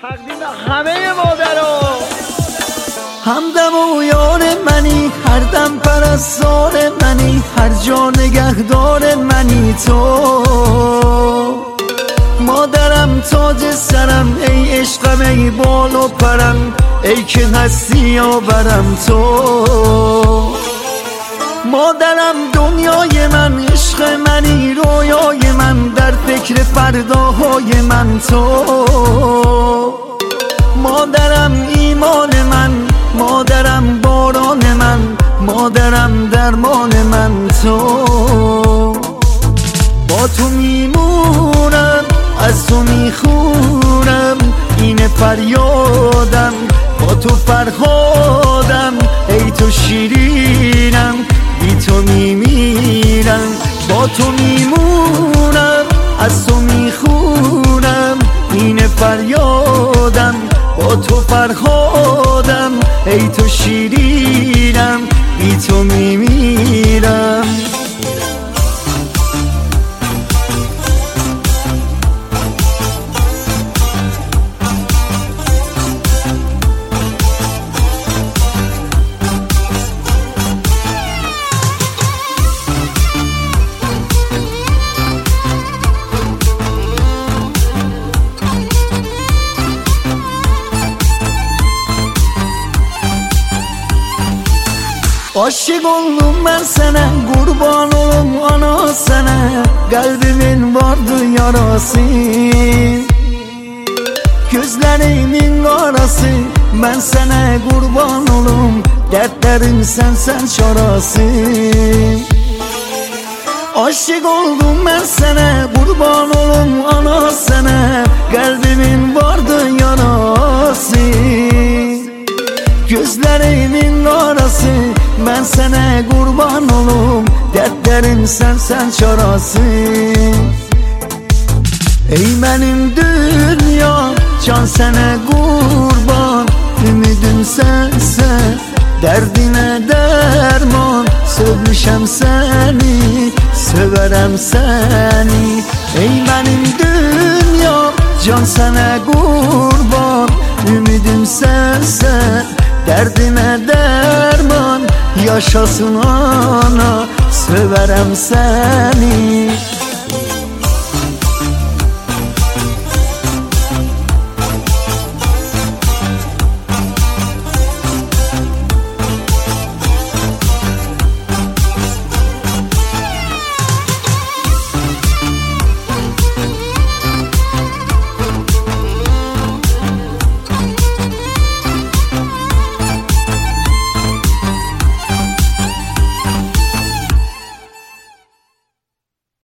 تقدیم همه مادرها. همدم و یار منی، هر دم پرستار منی، هر جا نگهدار منی تو. مادرم تاج سرم، ای عشقم ای بال و پرم، ای که هستی آورم تو. مادرم دنیای من، عشق منی رویای من، در فکر فرداهای من تو. مادرم ایمان من، مادرم باران من، مادرم درمان من تو. با تو میمونم، از تو میخونم، این فریادم، با تو فرهادم، ای تو شیرینم، بی تو میمیرم. با تو میمونم، از تو میخونم، این فریادم، با تو فرهادم، ای تو شیرینم، بی تو میمیرم. Aşık oldum ben sana, kurban olum ana sana, kalbimin vardı yarası. Gözlerimin karası, ben sana kurban olum, dertlerim sen çarası. Aşık oldum ben sana, kurban olum ana sana, kalbimin vardı yarası. Gözlerimin karası, ben sana kurban olum, dertlerim sen çarası. Ey benim dünya, can sana kurban, ümidim sensen, derdine derman. Sevmişem seni, severem seni. Ey benim dünya, can sana kurban, ümidim sensen, derdime derman. Yaşasın ana, severem seni.